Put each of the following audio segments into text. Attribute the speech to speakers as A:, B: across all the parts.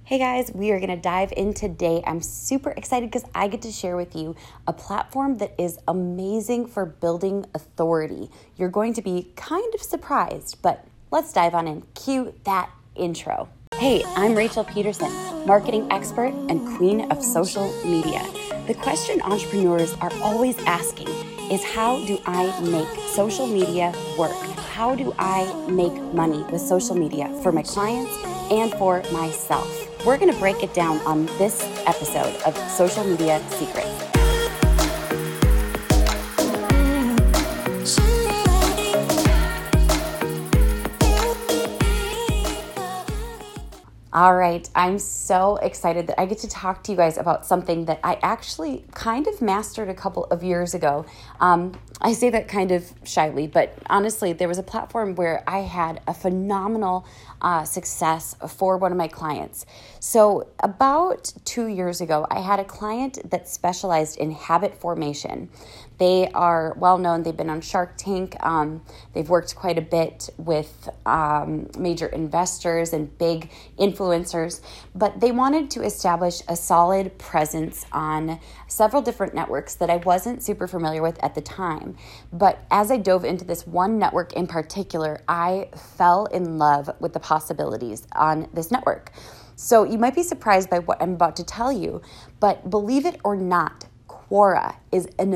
A: Hey guys, we are going to dive in today. I'm super excited because I get to share with you a platform that is amazing for building authority. You're going to be kind of surprised, but let's dive on in. Cue that intro. Hey, I'm Rachel Peterson, marketing expert and queen of social media. The question entrepreneurs are always asking is, how do I make social media work? How do I make money with social media for my clients and for myself? We're going to break it down on this episode of Social Media Secrets. All right, I'm so excited that I get to talk to you guys about something that I actually kind of mastered a couple of years ago. I say that kind of shyly, but honestly, there was a platform where I had a phenomenal success for one of my clients. So about 2 years ago, I had a client that specialized in habit formation. They are well known. They've been on Shark Tank. They've worked quite a bit with major investors and big influencers, but they wanted to establish a solid presence on several different networks that I wasn't super familiar with at the time. But as I dove into this one network in particular, I fell in love with the possibilities on this network. So you might be surprised by what I'm about to tell you, but believe it or not, Quora is an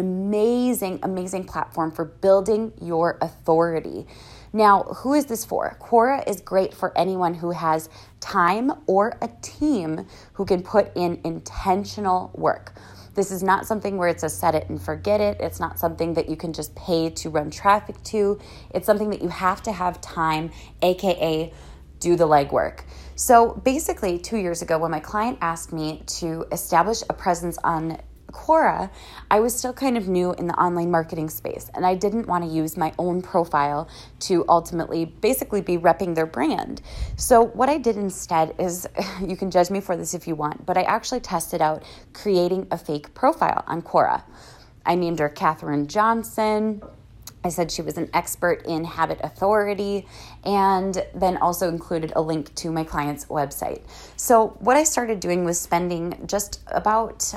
A: amazing platform for building your authority. Now, who is this for? Quora is great for anyone who has time or a team who can put in intentional work. This is not something where it's a set it and forget it. It's not something that you can just pay to run traffic to. It's something that you have to have time, aka do the legwork. So basically 2 years ago, when my client asked me to establish a presence on Quora, I was still kind of new in the online marketing space, and I didn't want to use my own profile to ultimately basically be repping their brand. So what I did instead is, you can judge me for this if you want, but I actually tested out creating a fake profile on Quora. I named her Catherine Johnson. I said she was an expert in habit authority, and then also included a link to my client's website. So what I started doing was spending just about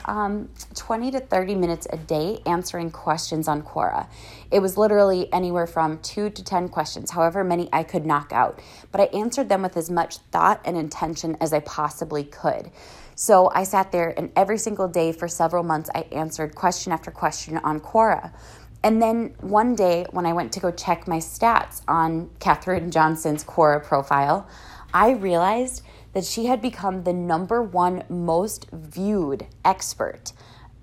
A: 20 to 30 minutes a day answering questions on Quora. It was literally anywhere from 2 to 10 questions, however many I could knock out. But I answered them with as much thought and intention as I possibly could. So I sat there, and every single day for several months, I answered question after question on Quora. And then one day when I went to go check my stats on Catherine Johnson's Quora profile, I realized that she had become the #1 most viewed expert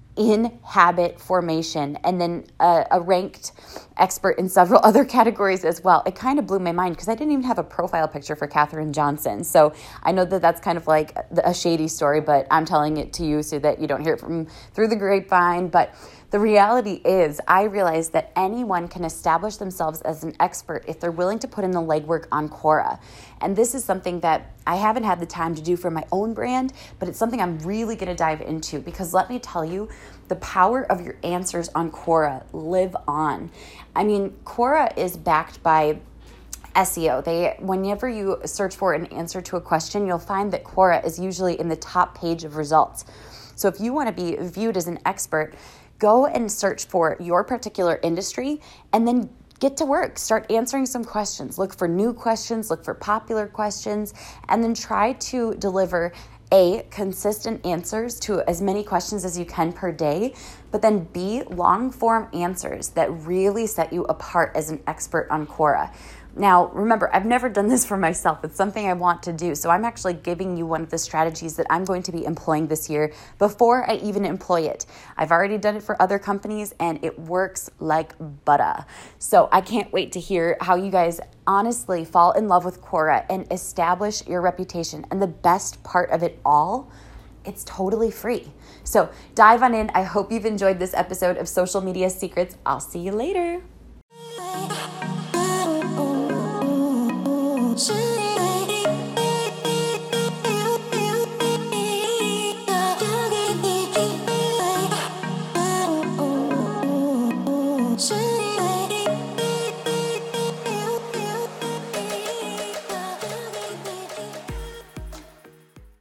A: in habit formation, and then a ranked expert in several other categories as well. It kind of blew my mind because I didn't even have a profile picture for Catherine Johnson. So I know that that's kind of like a shady story, but I'm telling it to you so that you don't hear it from through the grapevine. But the reality is, I realized that anyone can establish themselves as an expert if they're willing to put in the legwork on Quora. And this is something that I haven't had the time to do for my own brand, but it's something I'm really going to dive into, because let me tell you, the power of your answers on Quora live on. I mean, Quora is backed by SEO. Whenever you search for an answer to a question, you'll find that Quora is usually in the top page of results. So if you want to be viewed as an expert, go and search for your particular industry and then get to work. Start answering some questions. Look for new questions, look for popular questions, and then try to deliver consistent answers to as many questions as you can per day, but then long form answers that really set you apart as an expert on Quora. Now, remember, I've never done this for myself. It's something I want to do. So I'm actually giving you one of the strategies that I'm going to be employing this year before I even employ it. I've already done it for other companies, and it works like butter. So I can't wait to hear how you guys honestly fall in love with Quora and establish your reputation. And the best part of it all, it's totally free. So dive on in. I hope you've enjoyed this episode of Social Media Secrets. I'll see you later.